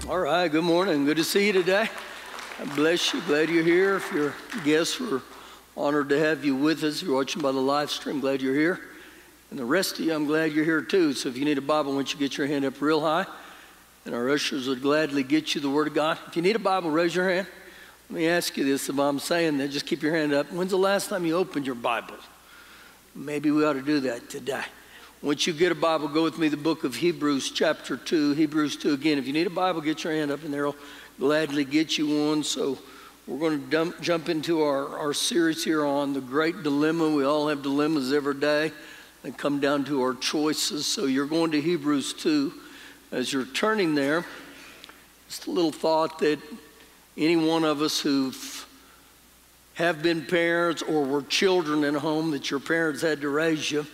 All right, good morning. Good to see you today. God bless you. Glad you're here. If you're guests, we're honored to have you with us. If you're watching by the live stream, glad you're here. And the rest of you, I'm glad you're here too. So if you need a Bible, why don't you get your hand up real high. And our ushers would gladly get you the Word of God. If you need a Bible, raise your hand. Let me ask you this. If I'm saying that, just keep your hand up. When's the last time you opened your Bible? Maybe we ought to do that today. Once you get a Bible, go with me to the book of Hebrews chapter 2. Hebrews 2 again. If you need a Bible, get your hand up and they'll gladly get you one. So we're going to jump into our series here on the great dilemma. We all have dilemmas every day that come down to our choices. So you're going to Hebrews 2. As you're turning there, just a little thought that any one of us who have been parents or were children in a home that your parents had to raise you,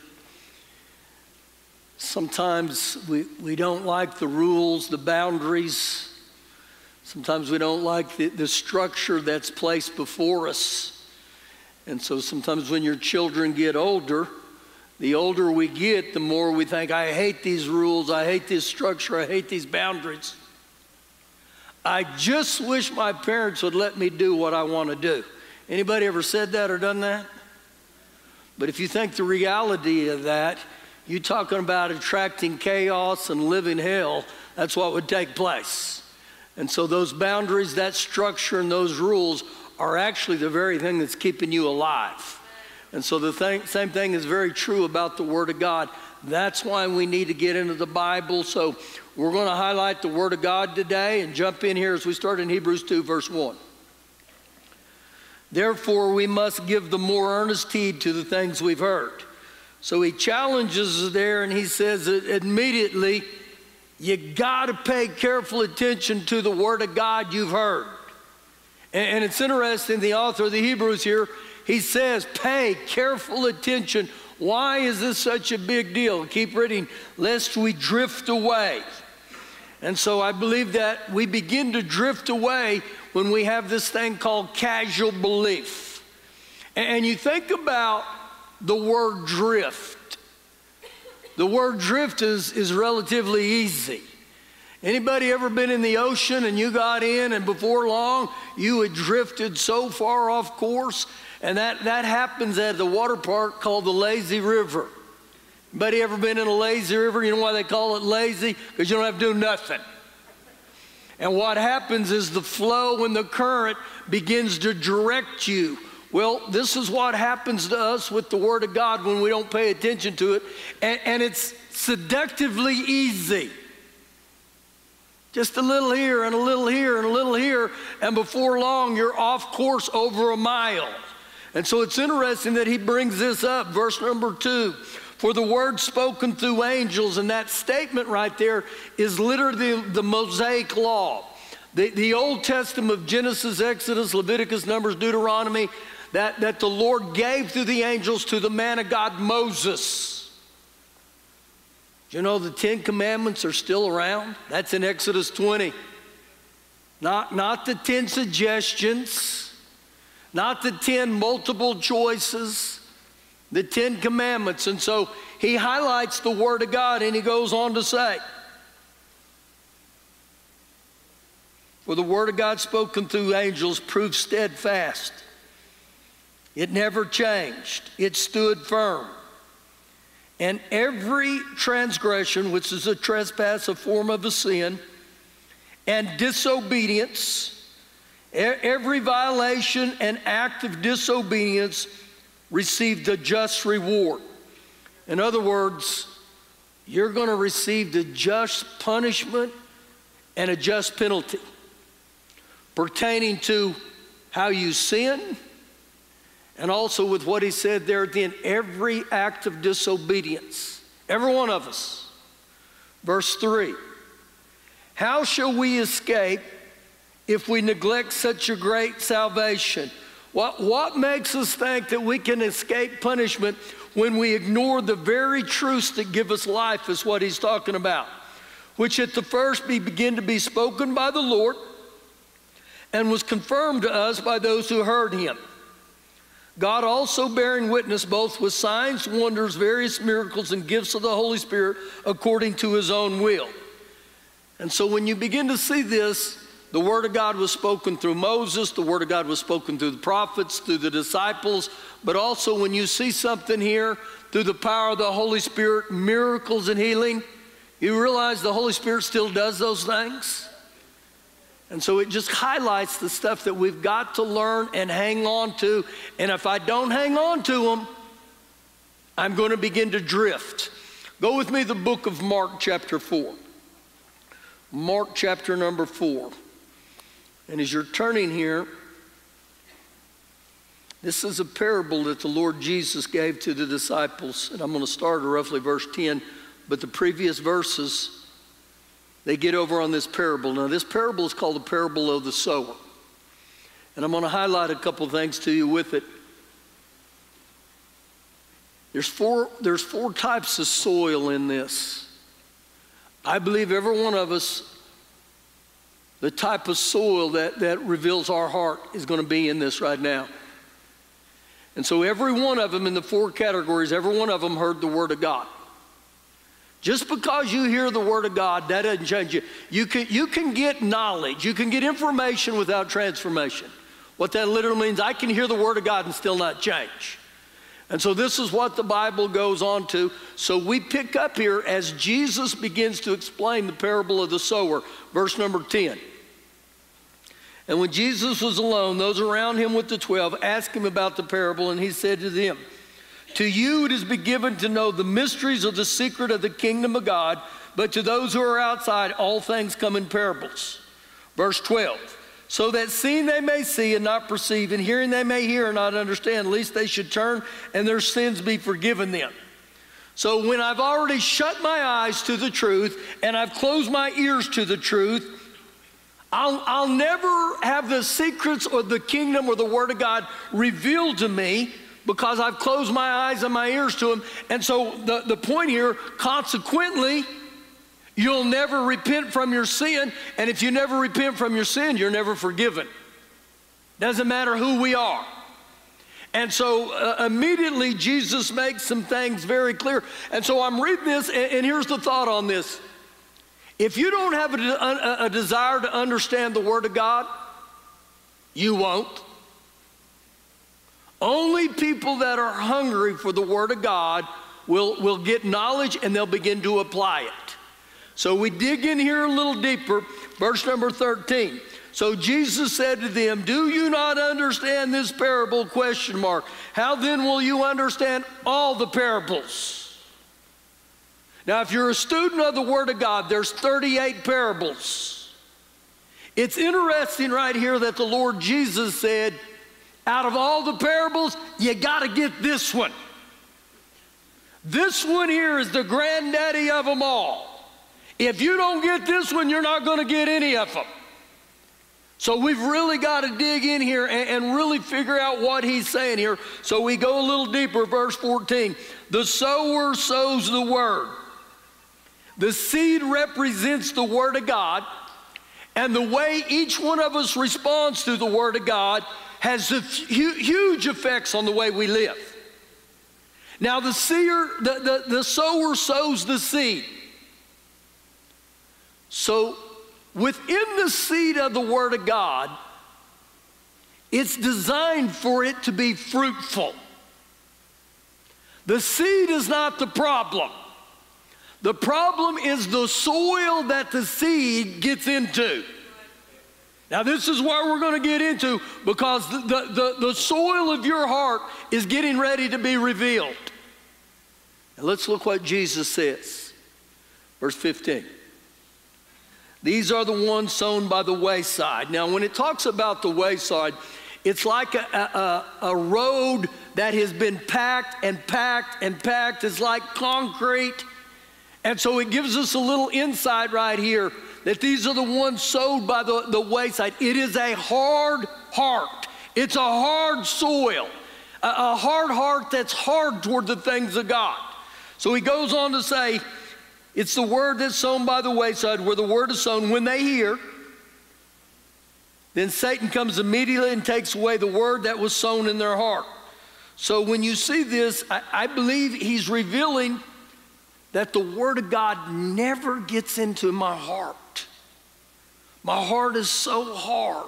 sometimes we don't like the rules, the boundaries. Sometimes we don't like the structure that's placed before us. And so sometimes when your children get older, the older we get, the more we think, I hate these rules, I hate this structure, I hate these boundaries. I just wish my parents would let me do what I want to do. Anybody ever said that or done that? But if you think the reality of that, you talking about attracting chaos and living hell, that's what would take place. And so those boundaries, that structure, and those rules are actually the very thing that's keeping you alive. And so the same thing is very true about the Word of God. That's why we need to get into the Bible. So we're going to highlight the Word of God today and jump in here as we start in Hebrews 2, verse 1. Therefore, we must give the more earnest heed to the things we've heard. So he challenges us there and he says that immediately, you got to pay careful attention to the Word of God you've heard. And it's interesting, the author of the Hebrews here, he says, pay careful attention. Why is this such a big deal? Keep reading, lest we drift away. And so I believe that we begin to drift away when we have this thing called casual belief. And you think about the word drift. The word drift is relatively easy. Anybody ever been in the ocean and you got in and before long you had drifted so far off course? And that happens at the water park called the Lazy River. Anybody ever been in a lazy river? You know why they call it lazy? Because you don't have to do nothing. And what happens is the flow and the current begins to direct you. Well, this is what happens to us with the Word of God when we don't pay attention to it. And it's seductively easy. Just a little here and a little here and a little here. And before long, you're off course over a mile. And so it's interesting that he brings this up, verse number 2. For the word spoken through angels, and that statement right there is literally the Mosaic law. The Old Testament of Genesis, Exodus, Leviticus, Numbers, Deuteronomy, that the Lord gave through the angels to the man of God, Moses. Do you know the 10 Commandments are still around? That's in Exodus 20. Not the 10 suggestions, not the 10 multiple choices, the 10 Commandments. And so he highlights the Word of God and he goes on to say, for the Word of God spoken through angels proved steadfast. It never changed. It stood firm. And every transgression, which is a trespass, a form of a sin, and disobedience, every violation and act of disobedience received a just reward. In other words, you're going to receive the just punishment and a just penalty pertaining to how you sin. And also with what he said there at the end, every act of disobedience, every one of us. Verse 3, how shall we escape if we neglect such a great salvation? What makes us think that we can escape punishment when we ignore the very truths that give us life is what he's talking about, which at the first began to be spoken by the Lord and was confirmed to us by those who heard him. God also bearing witness both with signs, wonders, various miracles, and gifts of the Holy Spirit according to his own will. And so when you begin to see this, the Word of God was spoken through Moses, the Word of God was spoken through the prophets, through the disciples, but also when you see something here through the power of the Holy Spirit, miracles and healing, you realize the Holy Spirit still does those things. And so it just highlights the stuff that we've got to learn and hang on to. And if I don't hang on to them, I'm going to begin to drift. Go with me to the book of Mark chapter 4. Mark chapter number 4. And as you're turning here, this is a parable that the Lord Jesus gave to the disciples. And I'm going to start at roughly verse 10. But the previous verses, they get over on this parable. Now, this parable is called the parable of the sower. And I'm going to highlight a couple things to you with it. There's four types of soil in this. I believe every one of us, the type of soil that reveals our heart is going to be in this right now. And so every one of them in the four categories, every one of them heard the Word of God. Just because you hear the Word of God, that doesn't change you. You can get knowledge. You can get information without transformation. What that literally means, I can hear the Word of God and still not change. And so this is what the Bible goes on to. So we pick up here as Jesus begins to explain the parable of the sower, verse number 10. And when Jesus was alone, those around him with the 12 asked him about the parable, and he said to them, to you it has been given to know the mysteries of the secret of the kingdom of God, but to those who are outside, all things come in parables. Verse 12. So that seeing they may see and not perceive, and hearing they may hear and not understand, lest they should turn and their sins be forgiven them. So when I've already shut my eyes to the truth and I've closed my ears to the truth, I'll never have the secrets of the kingdom or the Word of God revealed to me because I've closed my eyes and my ears to Him. And so the point here, consequently, you'll never repent from your sin, and if you never repent from your sin, you're never forgiven. Doesn't matter who we are. And so immediately Jesus makes some things very clear. And so I'm reading this, and here's the thought on this. If you don't have a desire to understand the Word of God, you won't. Only people that are hungry for the Word of God will get knowledge, and they'll begin to apply it. So we dig in here a little deeper, verse number 13. So Jesus said to them, do you not understand this parable? ? How then will you understand all the parables? Now, if you're a student of the Word of God, there's 38 parables. It's interesting right here that the Lord Jesus said, out of all the parables, you got to get this one. This one here is the granddaddy of them all. If you don't get this one, you're not going to get any of them. So we've really got to dig in here and really figure out what he's saying here. So we go a little deeper, verse 14. The sower sows the word. The seed represents the Word of God, and the way each one of us responds to the Word of God has huge effects on the way we live. Now the sower sows the seed. So within the seed of the Word of God, it's designed for it to be fruitful. The seed is not the problem. The problem is the soil that the seed gets into. Now this is what we're going to get into, because the soil of your heart is getting ready to be revealed. Now let's look what Jesus says. Verse 15. These are the ones sown by the wayside. Now when it talks about the wayside, it's like a road that has been packed and packed and packed. It's like concrete. And so it gives us a little insight right here that these are the ones sowed by the wayside. It is a hard heart. It's a hard soil, a hard heart that's hard toward the things of God. So he goes on to say, it's the word that's sown by the wayside, where the word is sown. When they hear, then Satan comes immediately and takes away the word that was sown in their heart. So when you see this, I believe he's revealing that the Word of God never gets into my heart. My heart is so hard.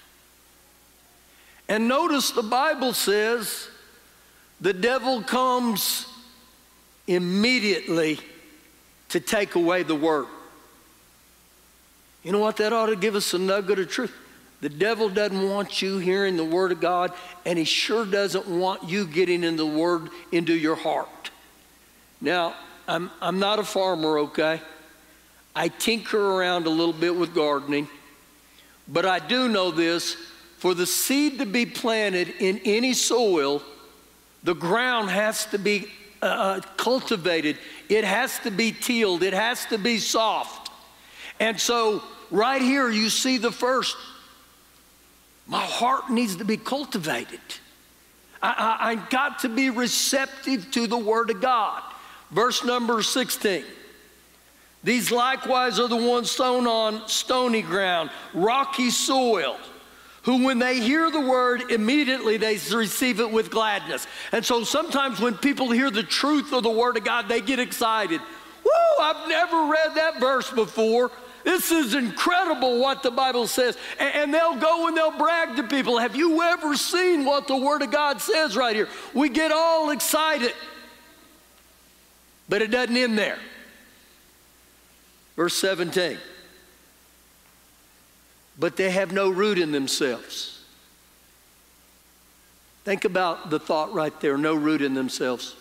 And notice the Bible says the devil comes immediately to take away the word. You know what? That ought to give us a nugget of truth. The devil doesn't want you hearing the word of God, and he sure doesn't want you getting in the word into your heart. Now, I'm not a farmer, okay? I tinker around a little bit with gardening, but I do know this: for the seed to be planted in any soil, the ground has to be cultivated. It has to be tilled. It has to be soft. And so right here you see the first. My heart needs to be cultivated. I got to be receptive to the word of God. Verse number 16. These likewise are the ones sown on stony ground, rocky soil, who when they hear the word, immediately they receive it with gladness. And so sometimes when people hear the truth of the word of God, they get excited. Woo, I've never read that verse before. This is incredible what the Bible says. And they'll go and they'll brag to people. Have you ever seen what the word of God says right here? We get all excited. But it doesn't end there. Verse 17. But they have no root in themselves. Think about the thought right there, no root in themselves.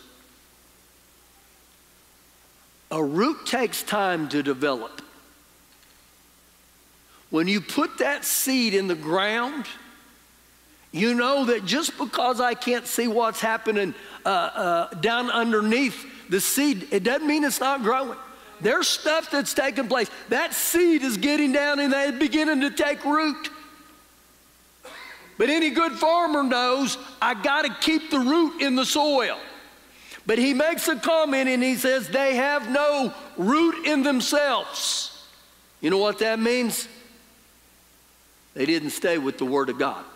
A root takes time to develop. When you put that seed in the ground, you know that just because I can't see what's happening down underneath the seed, it doesn't mean it's not growing. There's stuff that's taking place. That seed is getting down and it's beginning to take root. But any good farmer knows I got to keep the root in the soil. But he makes a comment and he says they have no root in themselves. You know what that means? They didn't stay with the word of God.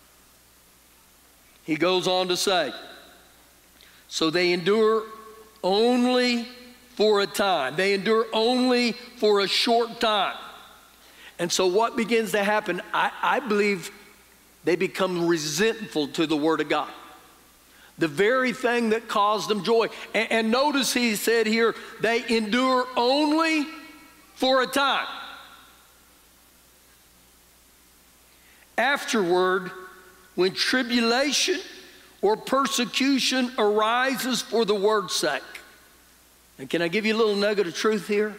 He goes on to say, so they endure only for a time. They endure only for a short time. And so what begins to happen, I believe they become resentful to the word of God. The very thing that caused them joy. And notice he said here, they endure only for a time. Afterward, when tribulation or persecution arises for the word's sake. And can I give you a little nugget of truth here?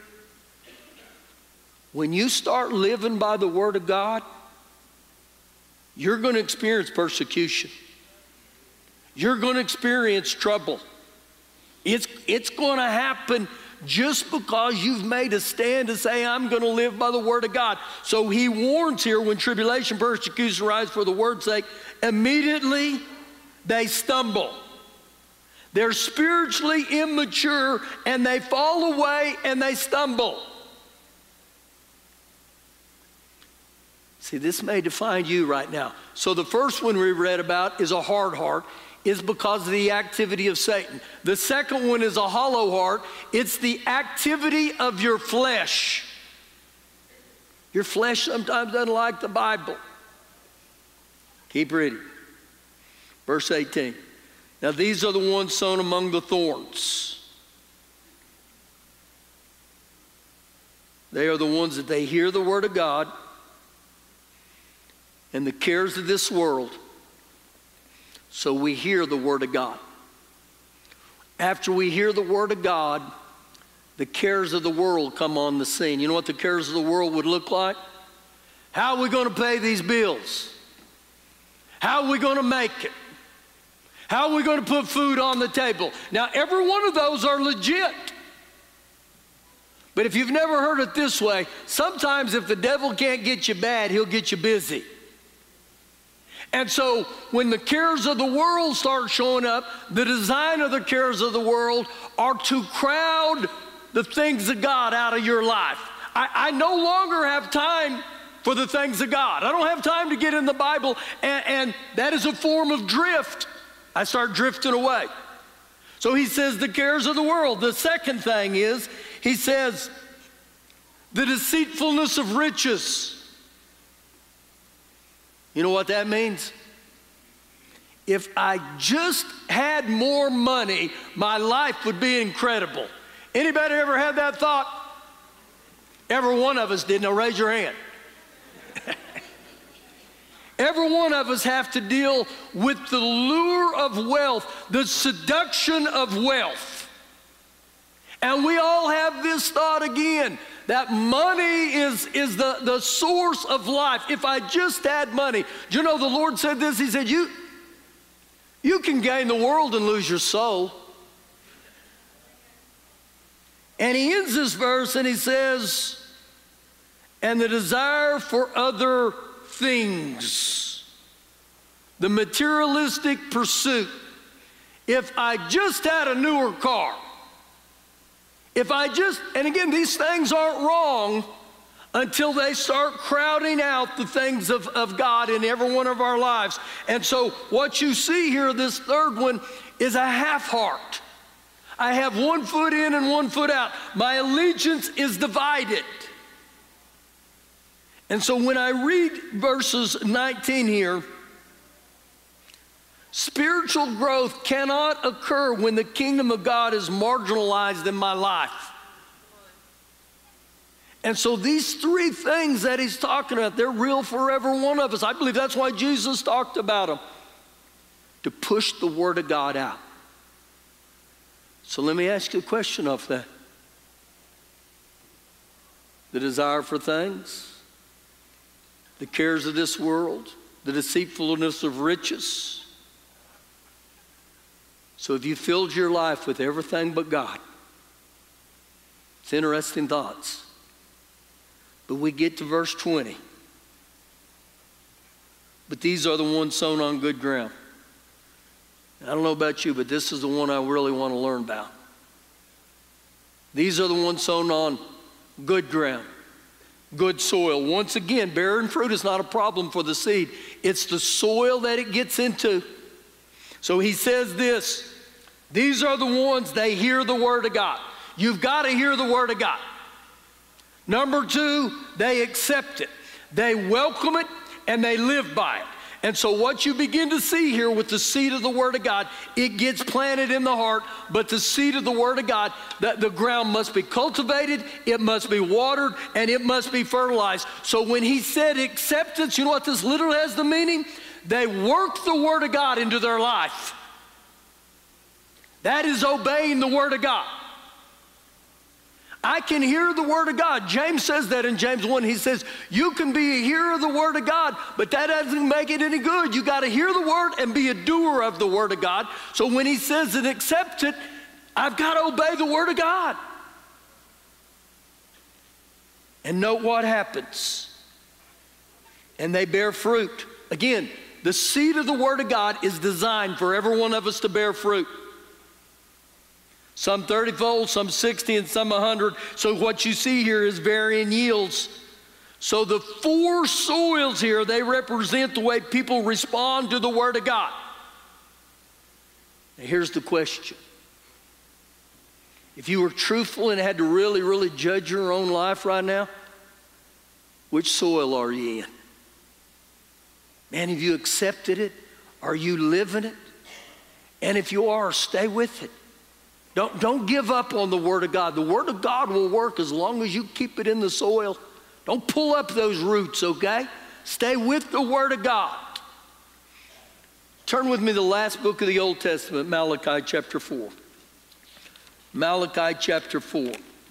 When you start living by the word of God, you're going to experience persecution. You're going to experience trouble. It's going to happen just because you've made a stand to say, I'm going to live by the word of God. So he warns here, when tribulation, persecution arise for the word's sake, immediately they stumble. They're spiritually immature and they fall away and they stumble. See, this may define you right now. So the first one we read about is a hard heart. Is because of the activity of Satan. The second one is a hollow heart. It's the activity of your flesh. Your flesh sometimes doesn't like the Bible. Keep reading. Verse 18. Now these are the ones sown among the thorns. They are the ones that they hear the word of God, and the cares of this world. So we hear the word of God. After we hear the word of God, the cares of the world come on the scene. You know what the cares of the world would look like? How are we going to pay these bills? How are we going to make it? How are we going to put food on the table? Now, every one of those are legit. But if you've never heard it this way, sometimes if the devil can't get you bad, he'll get you busy. And so when the cares of the world start showing up, the design of the cares of the world are to crowd the things of God out of your life. I no longer have time for the things of God. I don't have time to get in the Bible, and that is a form of drift. I start drifting away. So he says the cares of the world. The second thing is, he says, the deceitfulness of riches. You know what that means? If I just had more money, my life would be incredible. Anybody ever had that thought? Every one of us did. Now raise your hand. Every one of us have to deal with the lure of wealth, the seduction of wealth. And we all have this thought again, that money is the source of life. If I just had money. Do you know the Lord said this? He said, you can gain the world and lose your soul. And he ends this verse and he says, and the desire for other things, the materialistic pursuit. If I just had a newer car, and again, these things aren't wrong until they start crowding out the things of God in every one of our lives. And so what you see here, this third one, is a half heart. I have one foot in and one foot out. My allegiance is divided. And so when I read verses 19 here, spiritual growth cannot occur when the kingdom of God is marginalized in my life. And so these three things that he's talking about, they're real for every one of us. I believe that's why Jesus talked about them, to push the word of God out. So let me ask you a question off that. The desire for things, the cares of this world, the deceitfulness of riches. So if you filled your life with everything but God, it's interesting thoughts. But we get to verse 20. But these are the ones sown on good ground. I don't know about you, but this is the one I really want to learn about. These are the ones sown on good ground, good soil. Once again, bearing fruit is not a problem for the seed. It's the soil that it gets into. So he says this, these are the ones, they hear the word of God. You've got to hear the word of God. Number two, they accept it. They welcome it and they live by it. And so what you begin to see here with the seed of the word of God, it gets planted in the heart, but the seed of the word of God, the ground must be cultivated, it must be watered, and it must be fertilized. So when he said acceptance, you know what this literally has the meaning? They work the word of God into their life. That is obeying the word of God. I can hear the word of God. James says that in James 1. He says, you can be a hearer of the word of God, but that doesn't make it any good. You got to hear the word and be a doer of the word of God. So when he says and accept it, I've got to obey the word of God. And note what happens. And they bear fruit. Again, the seed of the word of God is designed for every one of us to bear fruit. Some 30-fold, some 60, and some 100. So what you see here is varying yields. So the four soils here, they represent the way people respond to the word of God. Now here's the question. If you were truthful and had to really, really judge your own life right now, which soil are you in? Man, have you accepted it? Are you living it? And if you are, stay with it. Don't give up on the word of God. The word of God will work as long as you keep it in the soil. Don't pull up those roots, okay? Stay with the word of God. Turn with me to the last book of the Old Testament, Malachi chapter 4. Malachi chapter 4.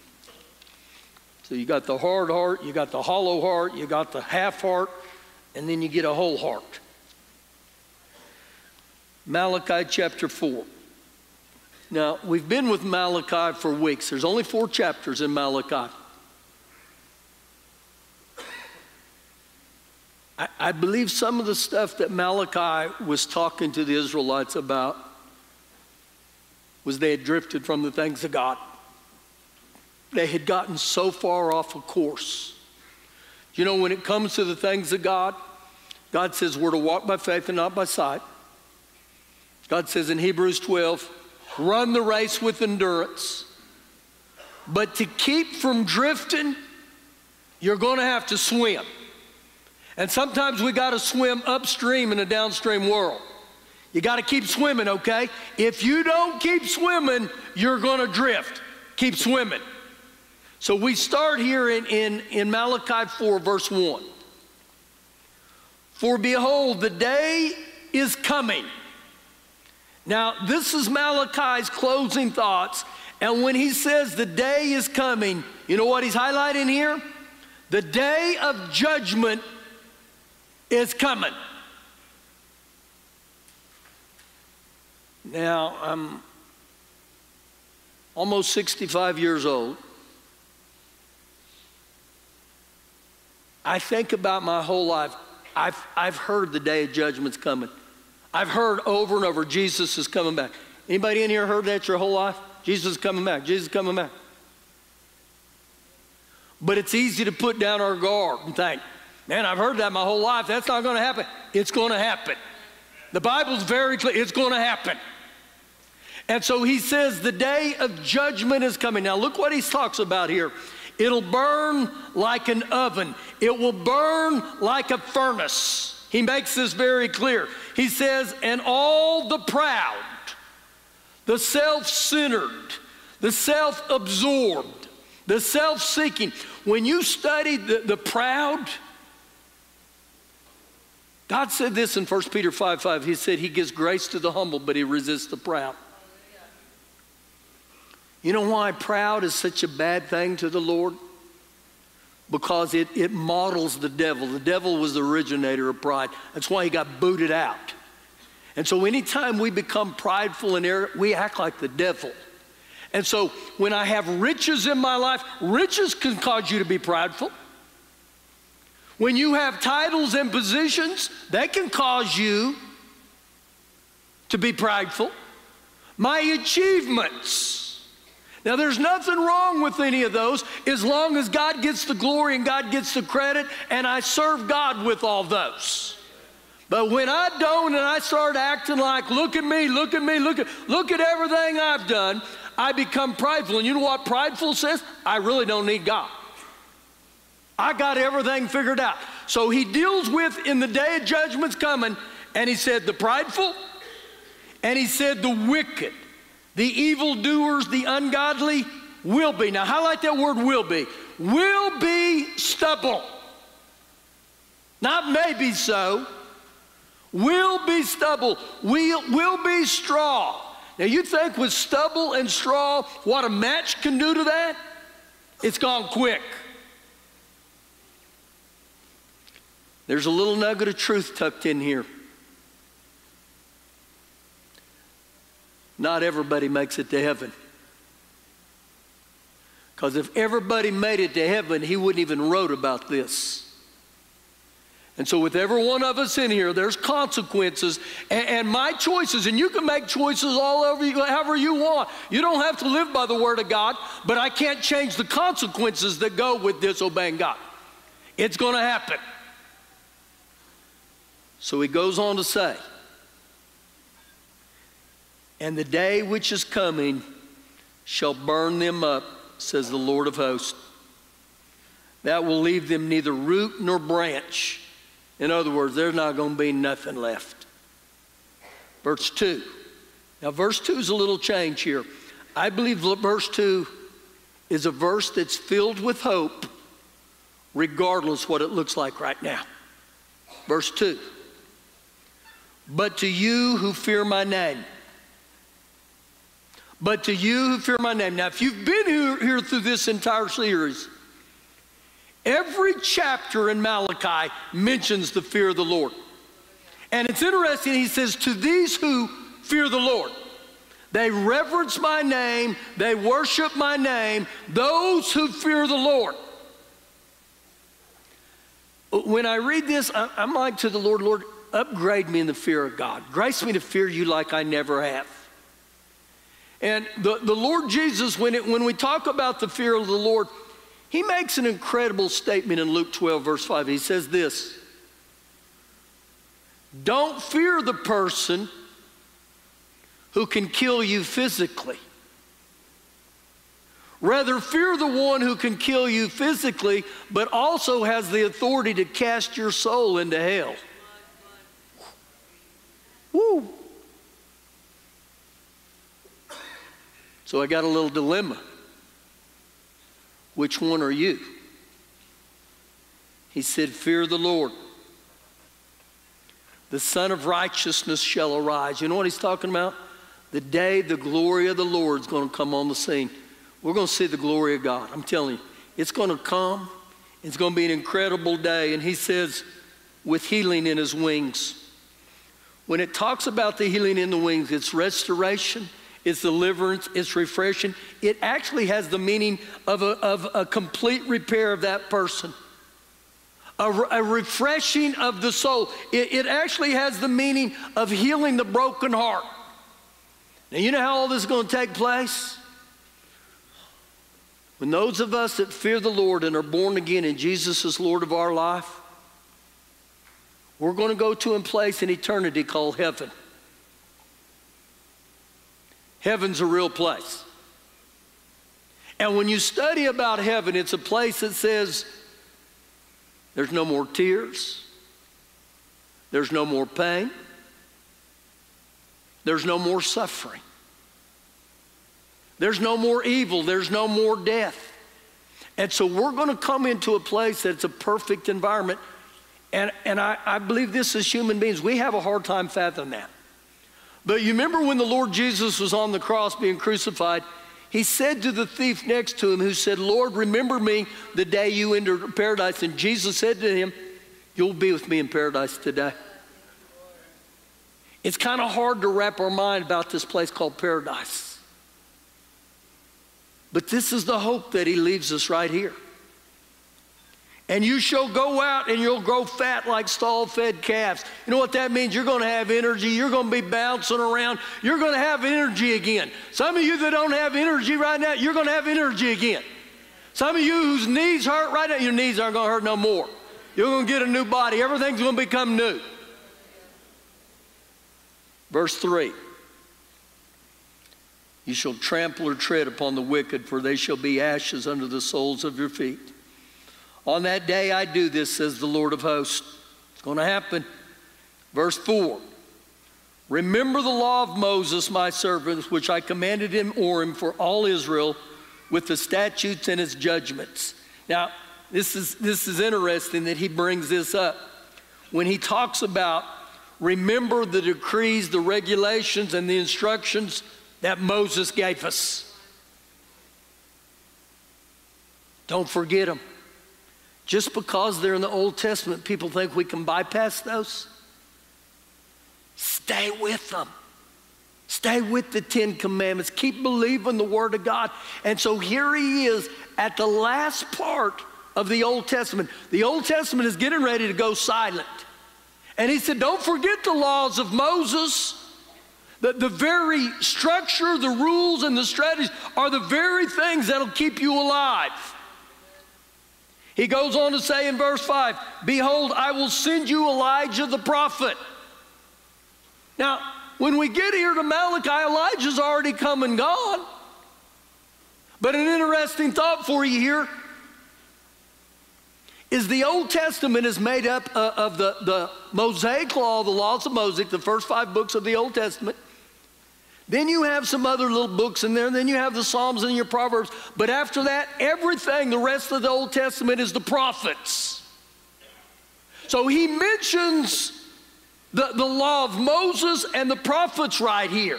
So you got the hard heart, you got the hollow heart, you got the half heart, and then you get a whole heart. Malachi chapter 4. Now, we've been with Malachi for weeks. There's only 4 chapters in Malachi. I believe some of the stuff that Malachi was talking to the Israelites about was they had drifted from the things of God. They had gotten so far off of course. You know, when it comes to the things of God, God says we're to walk by faith and not by sight. God says in Hebrews 12, run the race with endurance. But to keep from drifting, you're going to have to swim. And sometimes we got to swim upstream in a downstream world. You got to keep swimming, okay? If you don't keep swimming, you're going to drift. Keep swimming. So we start here in Malachi 4, verse 1. For behold, the day is coming. Now, this is Malachi's closing thoughts. And when he says the day is coming, you know what he's highlighting here? The day of judgment is coming. Now, I'm almost 65 years old. I think about my whole life. I've heard the day of judgment's coming. I've heard over and over, Jesus is coming back. Anybody in here heard that your whole life? Jesus is coming back. Jesus is coming back. But it's easy to put down our guard and think, man, I've heard that my whole life. That's not going to happen. It's going to happen. The Bible's very clear. It's going to happen. And so he says the day of judgment is coming. Now look what he talks about here. It'll burn like an oven. It will burn like a furnace. He makes this very clear. He says, and all the proud, the self-centered, the self-absorbed, the self-seeking. When you study the proud, God said this in 1 Peter 5:5. He said he gives grace to the humble, but he resists the proud. You know why proud is such a bad thing to the Lord? Because it models the devil. The devil was the originator of pride. That's why he got booted out. And so anytime we become prideful and arrogant, we act like the devil. And so when I have riches in my life, riches can cause you to be prideful. When you have titles and positions, that can cause you to be prideful. My achievements. Now, there's nothing wrong with any of those as long as God gets the glory and God gets the credit, and I serve God with all those. But when I don't and I start acting like, look at me, look at me, look at everything I've done, I become prideful. And you know what prideful says? I really don't need God. I got everything figured out. So he deals with in the day of judgment's coming, and he said the prideful, and he said the wicked. The evildoers, the ungodly will be. Now highlight that word will be stubble. Not maybe so. Will be stubble. Will be straw. Now you think with stubble and straw, what a match can do to that? It's gone quick. There's a little nugget of truth tucked in here. Not everybody makes it to heaven. Because if everybody made it to heaven, he wouldn't even wrote about this. And so with every one of us in here, there's consequences and my choices, and you can make choices all over you, however you want. You don't have to live by the word of God, but I can't change the consequences that go with disobeying God. It's going to happen. So he goes on to say, and the day which is coming shall burn them up, says the Lord of hosts. That will leave them neither root nor branch. In other words, there's not going to be nothing left. Verse 2. Now, verse 2 is a little change here. I believe verse 2 is a verse that's filled with hope, regardless what it looks like right now. Verse 2. But to you who fear my name. But to you who fear my name. Now, if you've been here through this entire series, every chapter in Malachi mentions the fear of the Lord. And it's interesting, he says, to these who fear the Lord. They reverence my name, they worship my name, those who fear the Lord. When I read this, I'm like to the Lord, Lord, upgrade me in the fear of God. Grace me to fear you like I never have. And the Lord Jesus, when we talk about the fear of the Lord, he makes an incredible statement in Luke 12, verse 5. He says this, don't fear the person who can kill you physically. Rather, fear the one who can kill you physically, but also has the authority to cast your soul into hell. Woo! So I got a little dilemma. Which one are you? He said, fear the Lord. The Son of Righteousness shall arise. You know what he's talking about? The day the glory of the Lord is going to come on the scene. We're going to see the glory of God. I'm telling you, it's going to come. It's going to be an incredible day. And he says, with healing in his wings. When it talks about the healing in the wings, it's restoration, it's deliverance, it's refreshing. It actually has the meaning of a complete repair of that person. A refreshing of the soul. It actually has the meaning of healing the broken heart. Now, you know how all this is going to take place? When those of us that fear the Lord and are born again and Jesus is Lord of our life, we're going to go to a place in eternity called heaven. Heaven's a real place. And when you study about heaven, it's a place that says there's no more tears, there's no more pain, there's no more suffering. There's no more evil. There's no more death. And so we're going to come into a place that's a perfect environment. And I believe this as human beings, we have a hard time fathoming that. But you remember when the Lord Jesus was on the cross being crucified, he said to the thief next to him who said, Lord, remember me the day you entered paradise. And Jesus said to him, you'll be with me in paradise today. It's kind of hard to wrap our mind about this place called paradise. But this is the hope that he leaves us right here. And you shall go out and you'll grow fat like stall-fed calves. You know what that means? You're going to have energy. You're going to be bouncing around. You're going to have energy again. Some of you that don't have energy right now, you're going to have energy again. Some of you whose knees hurt right now, your knees aren't going to hurt no more. You're going to get a new body. Everything's going to become new. Verse 3. You shall trample or tread upon the wicked, for they shall be ashes under the soles of your feet. On that day I do this, says the Lord of hosts. It's going to happen. Verse 4. Remember the law of Moses, my servant, which I commanded in Horeb for all Israel, with the statutes and its judgments. Now, this is interesting that he brings this up. When he talks about remember the decrees, the regulations, and the instructions that Moses gave us. Don't forget them. Just because they're in the Old Testament, people think we can bypass those. Stay with them. Stay with the Ten Commandments. Keep believing the Word of God. And so here he is at the last part of the Old Testament. The Old Testament is getting ready to go silent. And he said, don't forget the laws of Moses. The very structure, the rules, and the strategies are the very things that'll keep you alive. He goes on to say in verse 5, behold, I will send you Elijah the prophet. Now, when we get here to Malachi, Elijah's already come and gone. But an interesting thought for you here is the Old Testament is made up of the Mosaic law, the laws of Moses, the first 5 books of the Old Testament. Then you have some other little books in there, and then you have the Psalms and your Proverbs. But after that, everything, the rest of the Old Testament is the prophets. So he mentions the law of Moses and the prophets right here.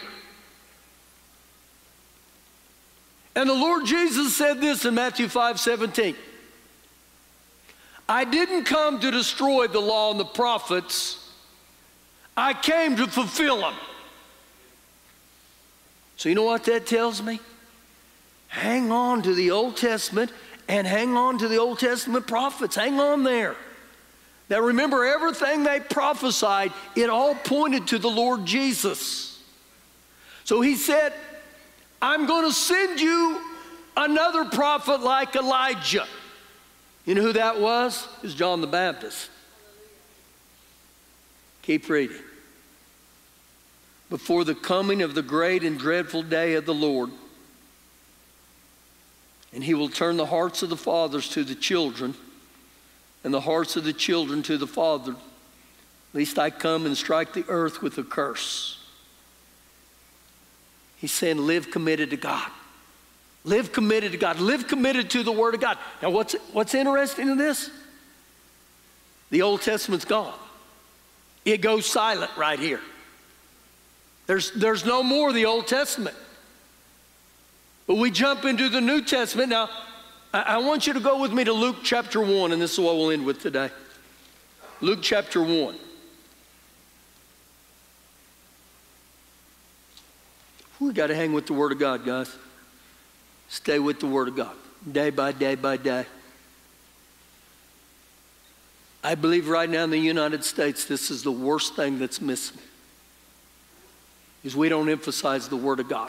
And the Lord Jesus said this in Matthew 5:17. I didn't come to destroy the law and the prophets. I came to fulfill them. So you know what that tells me? Hang on to the Old Testament and hang on to the Old Testament prophets. Hang on there. Now remember, everything they prophesied, it all pointed to the Lord Jesus. So he said, I'm going to send you another prophet like Elijah. You know who that was? It was John the Baptist. Keep reading. Before the coming of the great and dreadful day of the Lord. And he will turn the hearts of the fathers to the children, and the hearts of the children to the father, lest I come and strike the earth with a curse. He's saying, live committed to God. Live committed to God. Live committed to the Word of God. Now, what's interesting in this? The Old Testament's gone. It goes silent right here. There's no more of the Old Testament. But we jump into the New Testament. Now, I want you to go with me to Luke chapter 1, and this is what we'll end with today. Luke chapter 1. We got to hang with the Word of God, guys. Stay with the Word of God, day by day by day. I believe right now in the United States, this is the worst thing that's missing, is we don't emphasize the Word of God.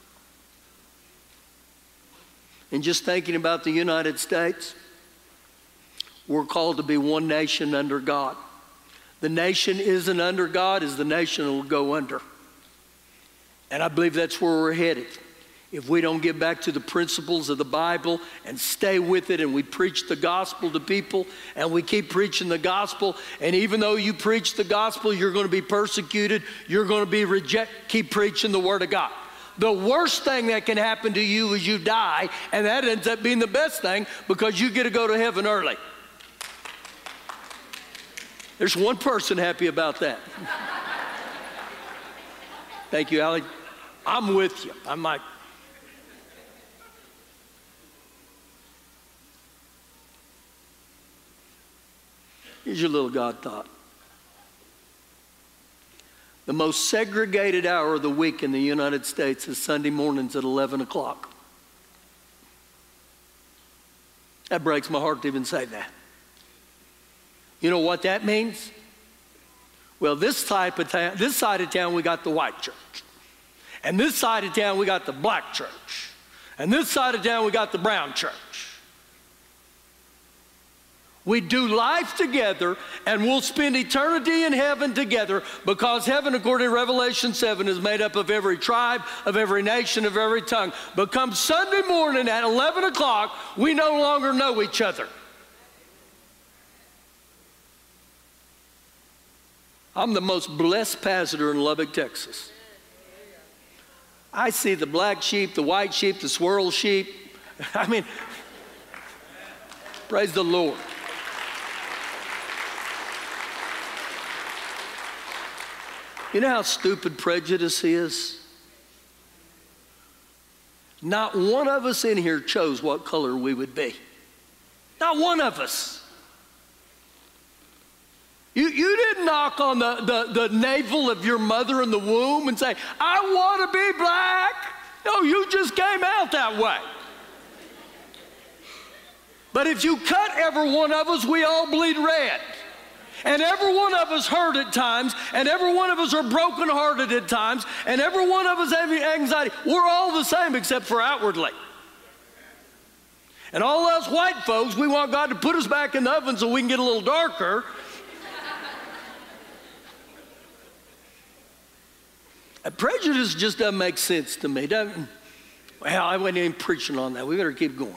And just thinking about the United States, we're called to be one nation under God. The nation isn't under God is the nation that will go under. And I believe that's where we're headed. If we don't get back to the principles of the Bible and stay with it, and we preach the gospel to people, and we keep preaching the gospel, and even though you preach the gospel, you're going to be persecuted, you're going to be rejected, keep preaching the Word of God. The worst thing that can happen to you is you die, and that ends up being the best thing because you get to go to heaven early. There's one person happy about that. Thank you, Allie. I'm with you. I'm like, here's your little God thought. The most segregated hour of the week in the United States is Sunday mornings at 11 o'clock. That breaks my heart to even say that. You know what that means? Well, this side of town, we got the white church. And this side of town, we got the black church. And this side of town, we got the brown church. We do life together, and we'll spend eternity in heaven together, because heaven, according to Revelation 7, is made up of every tribe, of every nation, of every tongue. But come Sunday morning at 11 o'clock, we no longer know each other. I'm the most blessed pastor in Lubbock, Texas. I see the black sheep, the white sheep, the swirl sheep. I mean, praise the Lord. You know how stupid prejudice is? Not one of us in here chose what color we would be. Not one of us. You didn't knock on the navel of your mother in the womb and say, I want to be black. No, you just came out that way. But if you cut every one of us, we all bleed red. And every one of us hurt at times, and every one of us are brokenhearted at times, and every one of us having anxiety. We're all the same except for outwardly. And all us white folks, we want God to put us back in the oven so we can get a little darker. Prejudice just doesn't make sense to me. Well, I wasn't even preaching on that. We better keep going.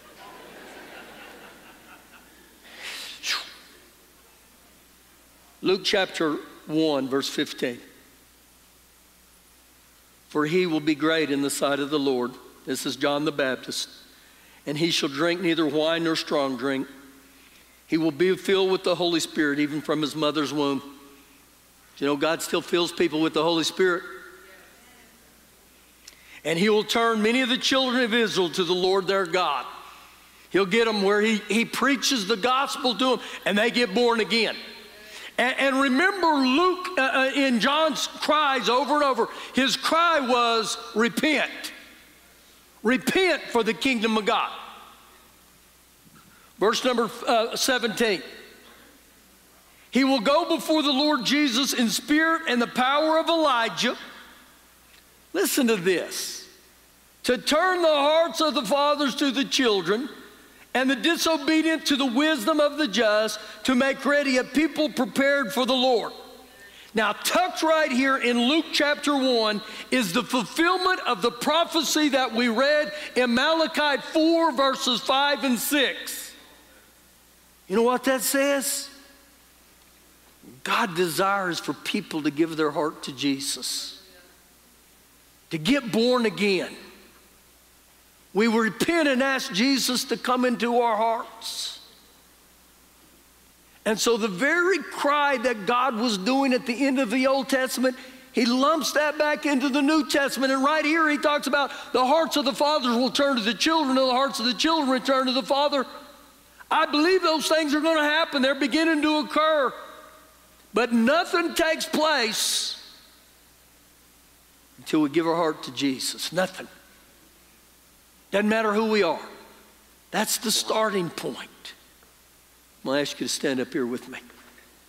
Luke chapter 1, verse 15. For he will be great in the sight of the Lord. This is John the Baptist. And he shall drink neither wine nor strong drink. He will be filled with the Holy Spirit even from his mother's womb. You know, God still fills people with the Holy Spirit. And he will turn many of the children of Israel to the Lord their God. He'll get them where he preaches the gospel to them and they get born again. And remember Luke in John's cries over and over, his cry was, repent. Repent for the kingdom of God. Verse number 17. He will go before the Lord Jesus in spirit and the power of Elijah. Listen to this. To turn the hearts of the fathers to the children, and the disobedient to the wisdom of the just, to make ready a people prepared for the Lord. Now, tucked right here in Luke chapter 1 is the fulfillment of the prophecy that we read in Malachi 4, verses 5 and 6. You know what that says? God desires for people to give their heart to Jesus, to get born again. We repent and ask Jesus to come into our hearts. And so the very cry that God was doing at the end of the Old Testament, he lumps that back into the New Testament. And right here he talks about the hearts of the fathers will turn to the children, and the hearts of the children return to the father. I believe those things are going to happen. They're beginning to occur. But nothing takes place until we give our heart to Jesus. Nothing. Doesn't matter who we are. That's the starting point. I'm going to ask you to stand up here with me.